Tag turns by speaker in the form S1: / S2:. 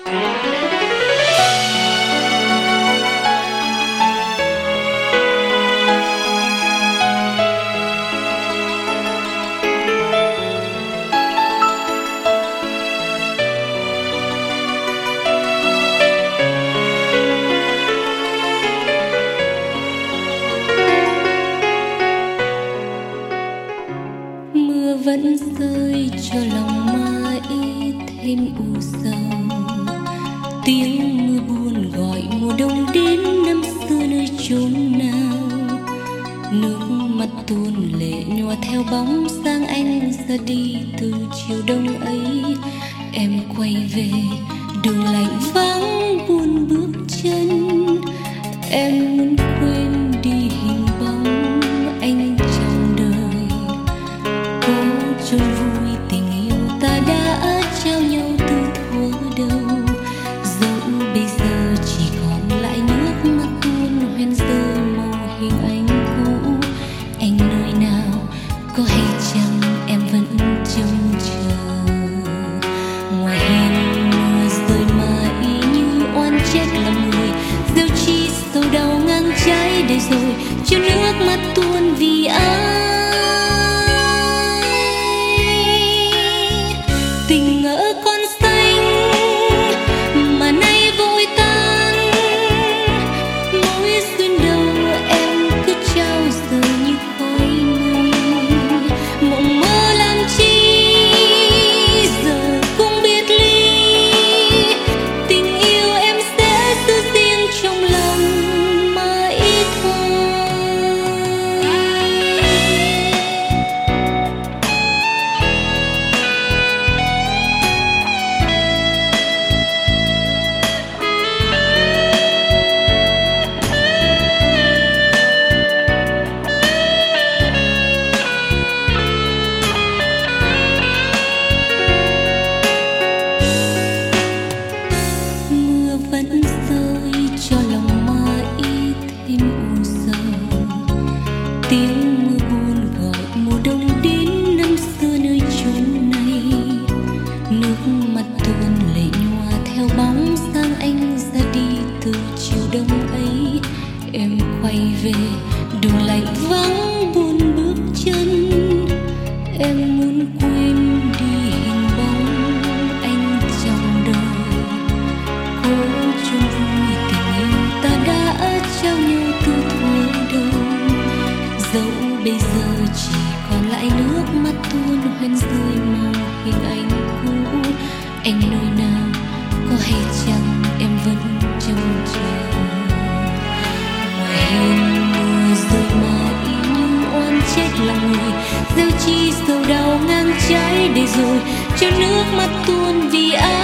S1: Vẫn rơi cho lòng mãi thêm u sầu. Tiếng mưa buồn gọi mùa đông đến năm xưa nơi chốn nào. Nước mắt tuôn lệ nhòa theo bóng dáng anh ra đi từ chiều đông ấy. Em quay về đường lạnh vắng buồn bước chân. Em muốn quên đi hình bóng anh trong đời. Cố chôn vui tình yêu ta đã trao nhau từ thuở đầu. Dẫu bây giờ chỉ còn lại nước mắt tuôn hoen rơi màu hình anh cũ. Anh nơi nào có hay chăng em vẫn trông chờ. Ngoài hiên mưa rơi mãi như oan trách lòng người. Gieo chi sầu đau ngang trái để rồi cho nước mắt tuôn vì ai. Tình ngỡ con xanh mà nay vội tan. Mối duyên đầu em cứ trao giờ như khói mây. Mộng mơ làm chi giờ cũng biết ly. Tình yêu em sẽ giữ riêng trong lòng mãi thôi. Vẫn rơi cho lòng mãi thêm u sầu. Tiếng mưa buồn gọi mùa đông đến năm xưa nơi chốn này. Nước mắt tuôn lệ nhòa theo bóng dáng anh ra đi từ chiều đông ấy. Em quay về đường lạnh vắng buồn bước chân. Em muốn quên đi hình bóng anh trong đời. Cố chôn vui tình yêu ta đã trao nhau từ thuở đầu. Dẫu bây giờ chỉ còn lại nước mắt tuôn hoen rơi màu hình anh cũ. Anh nơi nào có hay chăng em vẫn trông chờ. Ngoài hiên mưa rơi mãi như oan trách lòng người. Gieo chi sầu đau ngang trái để rồi cho nước mắt tuôn vì ai.